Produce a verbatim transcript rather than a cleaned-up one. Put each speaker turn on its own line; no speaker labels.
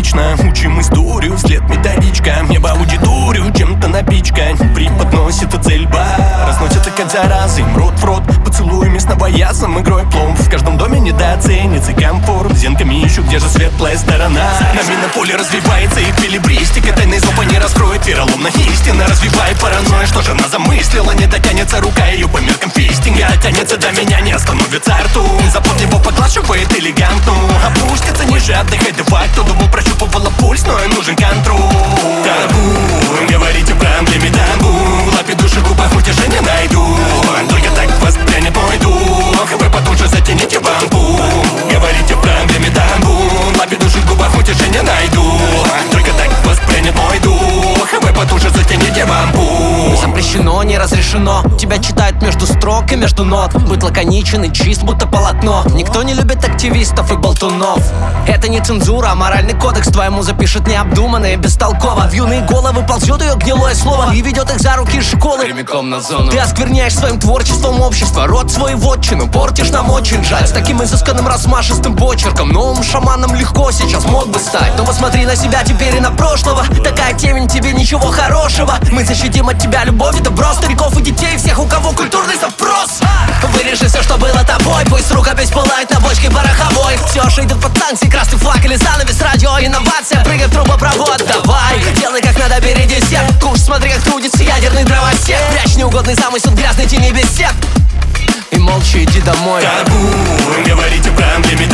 логично. Учим историю, вслед методичка. Небо аудиторию чем-то напичкать. Преподносит и цель бар. Разносится как зараза, им рот в рот. Поцелуй местного ясом, игрой пломб. В каждом доме недооценится комфорт. Зенками ищу, где же светлая сторона. На минополе развивается эквилибристика. Тайны зоба не раскроет, вероломно истина. Развивай паранойя, что же она замыслила. Не дотянется рука ее по меркам фистинга. Тянется до меня, не остановится рту. Запомни его поглаживает элегантно. Опустится ниже, отдыхай де-факто. Думал, прощупывала пульс, но и нужен контроль. Табу, говорите про эмблеме табу. В лапе души губах утешения найду. Только так воспрянет мой дух. Вы потуже затяните бамбу. Говорите про эмблеме табу. В лапе души губах утешения найду. Только так воспрянет мой дух. Вы потуже затяните бамбу.
Запрещено, не разрешено. Тебя читают между строк и между нот. Быть лаконичен и чист, будто полотно. Никто не любит активистов и болтунов. Это не цензура, а моральный кодекс. Твоему запишет необдуманно и бестолково. В юные головы ползет ее гнилое слово и ведет их за руки из школы
прямиком на зону.
Ты оскверняешь своим творчеством общество. Род свой вотчину портишь, нам очень жаль. С таким изысканным размашистым почерком. Новым шаманом легко сейчас мог бы стать. Но посмотри на себя теперь и на прошлого. Такая темень, тебе ничего хорошего. Мы защитим от тебя любовь и добро. Стариков и детей, всех, у кого культурный запрос. Вырежи все, что было тобой. Пусть рукопись пылает на бочке пороховой. Все же идет под санкции, красный флаг или занавес. Радио, инновация, прыгай в трубопровод. Давай, делай как надо, бери десерт. Куш, смотри, как трудится ядерный дровосек. Прячь неугодный замысел в грязной тени без сет. И молча иди домой.
Табу, говорите про эмблеме